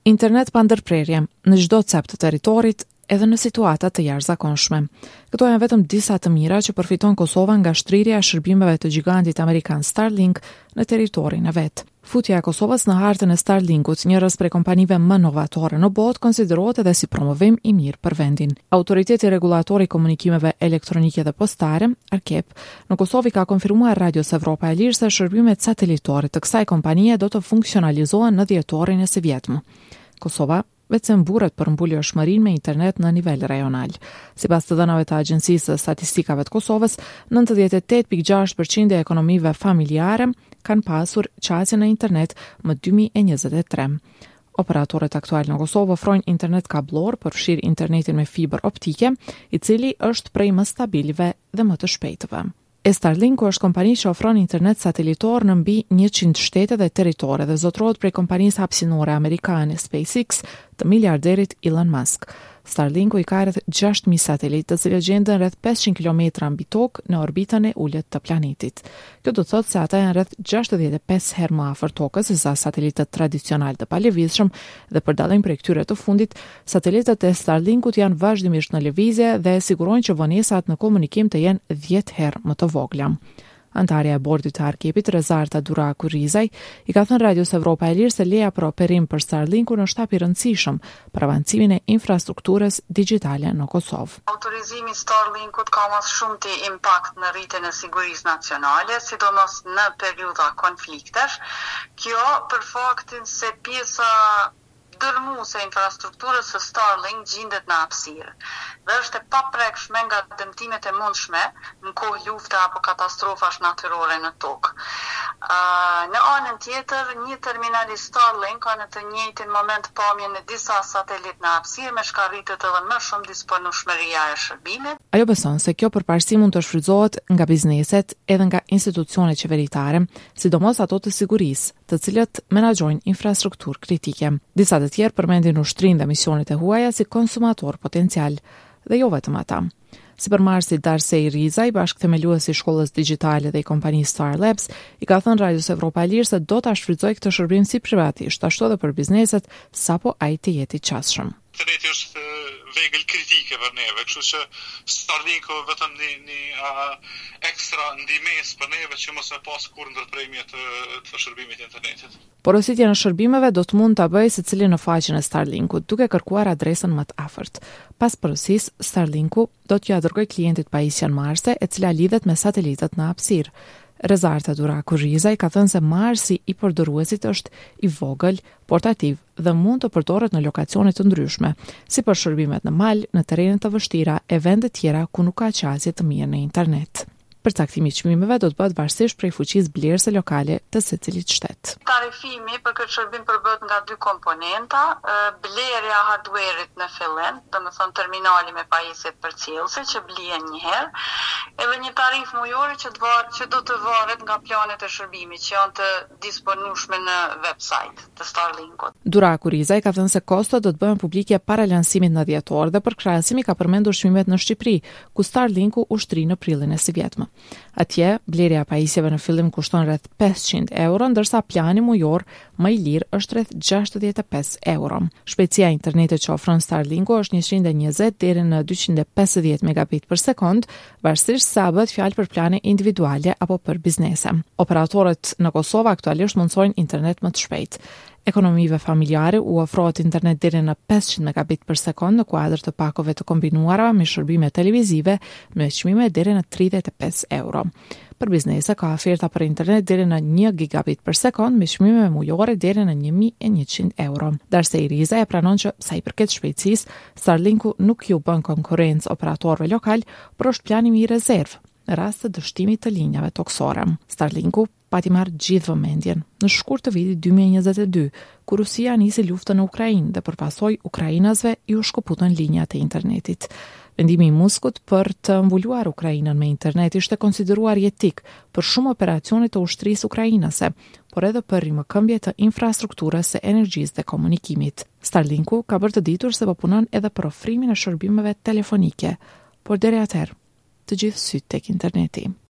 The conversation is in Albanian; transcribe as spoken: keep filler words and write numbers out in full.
Internet pa ndërprerje në çdo cep të territorit, edhe në situata të jashtëzakonshme. Këto janë vetëm disa të mira që përfiton Kosova nga shtrirja e shërbimeve të gigantit amerikan Starlink në territorin e vet. Futja e Kosovës në hartën e Starlinkut, njërës prej kompanive më novatore në botë, konsiderohet edhe si promovim i mirë për vendin. Autoriteti Regulatori i Komunikimeve Elektronike dhe Postare, ARKEP, në Kosovë ka konfirmuar Radios Evropa e Lirë se shërbimet satelitore të kësaj kompanie do të funksionalizohen në dhjetorin e së vjetëm. Kosova vetë se mburret për mbulojshmërinë me internet në nivel rajonal. Sipas të dhënave të Agjencisë së Statistikave të Kosovës, nëntëdhjetë e tetë pikë gjashtë përqind e ekonomive familjare kanë pasur qasje në internet më dy mijë e njëzet e tre. Operatorët aktual në Kosovë ofrojnë internet kablor, përfshir internetin me fibër optike, i cili është prej më stabilive dhe më të shpejtëve. Starlinku është kompani që ofron internet satelitor në mbi njëqind shtete dhe territore dhe zotrohet prej kompanisë hapësinore amerikane SpaceX të miliarderit Elon Musk. Starlinku i ka rreth gjashtë mijë satelitë, të cilët gjenden rreth pesëqind kilometra mbi tokë në orbitën e ulët të planetit. Kjo do të thotë se ata janë rreth gjashtëdhjetë e pesë herë më afër tokës se sa satelitët tradicional të palëvizshëm dhe për dallim prej këtyre të fundit, satelitët e Starlinkut janë vazhdimisht në lëvizje dhe sigurojnë që vonesat në komunikim të jenë dhjetë herë më të vogla. Antarja e bordit të ARKEP-it, Rezarta Duraku Rizaj, i ka thënë Radios Evropa e Lirë se leja për operim për Starlinkun është hap i rëndësishëm për avancimin e infrastrukturës digjitale në Kosovë. Autorizimi Starlinkut ka mas shumë të impakt në rritjen e sigurisë nacionale, sidomos në periudha konfliktesh. Kjo për faktin se pjesa dërmuese e infrastrukturës së Starlink gjendet në hapësirë dhe është e paprekshme nga dëmtimet e mundshme në kohë lufte apo katastrofash natyrore në tokë. Uh, në anën tjetër, një terminal i Starlink ka në të njëjtin moment pamjen e disa satelit në hapësirë, me shka rritet edhe më shumë disponueshmëria e shërbimit. Ajo beson se kjo përparësi mund të shfrytëzohet nga bizneset edhe nga institucionet qeveritare, sidomos ato të sigurisë, të cilët menaxhojnë infrastrukturë kritike. Disa të tjerë përmendin ushtrinë dhe misionet e huaja si konsumator potencial, dhe jo vetëm ata. Sipërmarrësi Darsej Rizaj, bashkëthemeluesi i shkollës digjitale dhe i kompanisë Star Labs, i ka thënë Radios Evropa e Lirë se do ta shfrytëzojë këtë shërbim si privatisht, ashtu edhe për bizneset, sapo ai të jetë i qasshëm. Interneti është vegël kritike për neve, kështu që Starlinku vetëm një, një uh, ekstra ndihmës për neve që mos e pas kur ndërprerje të, të shërbimit internetit. Porositja në shërbimeve do të mund ta bëjë secili në faqen e Starlinkut, duke kërkuar adresën më të afërt. Pas porosisë, Starlinku do t'ja dërgojë klientit pajisjen Marse, e cila lidhet me satelitët në hapësirë. Rezarta Duraku Rizaj ka thënë se Marsi i përdoruesit është i vogël, portativ dhe mund të përdoret në lokacione të ndryshme, si për shërbimet në mal, në terrene të vështira e vende tjera ku nuk ka qasje të mirë në internet. Përcaktimi i çmimeve do të bëhet varësisht prej fuqisë blerëse lokale të secilit shtet. Tarifimi për këtë shërbim përbëhet nga dy komponenta, blerja hardware-it në fillim, domethënë terminali me pajisje përcjellëse që blihen një herë, edhe një tarifë mujore që të var, që do të varet nga planet e shërbimit që janë të disponueshme në website të Starlinkut. Duraku Rizaj ka thënë se kostot do të bëhen publike para lansimit në dhjetor dhe për krahasimi ka përmendur çmimet në Shqipëri, ku Starlinku ushtri në prillin e së vjetme. Atje, blerja pajisjeve në fillim kushton rreth pesëqind euro, ndërsa plani mujor më i lirë është rreth gjashtëdhjetë e pesë euro. Shpejtësia e internetit që ofron Starlinku është njëqind e njëzet deri në dyqind e pesëdhjetë megabit për sekond, varësisht sa bëhet fjalë për plane individuale apo për biznese. Operatorët në Kosovë aktualisht mundsojnë internet më të shpejtë. Ekonomive familjare u ofrohet internet deri në pesëqind megabit për sekond në kuadër të pakove të kombinuara me shërbime televizive me çmime deri në tridhjetë e pesë euro. Për biznese ka oferta për internet deri në një gigabit për sekond me çmime mujore deri në një mijë e njëqind euro. Darsej Rizaj e pranon që sa i përket shpejtësisë, Starlinku nuk ju bën konkurrencë operatorëve lokal, por është plani i rezervë në rast të dështimit të linjave toksore. Starlinku pati marrë gjithë vëmendjen në shkurt të vitit dy mijë e njëzet e dy, kur Rusia nisi luftën në Ukrainë dhe përpasoj ukrainasve ju shkëputën linjat e internetit. Vendimi i Muskut për të mbuluar Ukrainën me internet ishte konsideruar jetik për shumë operacione të ushtrisë ukrainase, por edhe për rimëkëmbje të infrastrukturës së energjisë dhe komunikimit. Starlinku ka bërë të ditur se po punon edhe për ofrimin e shërbimeve telefonike, por deri atëherë të gjithë sytë tek interneti.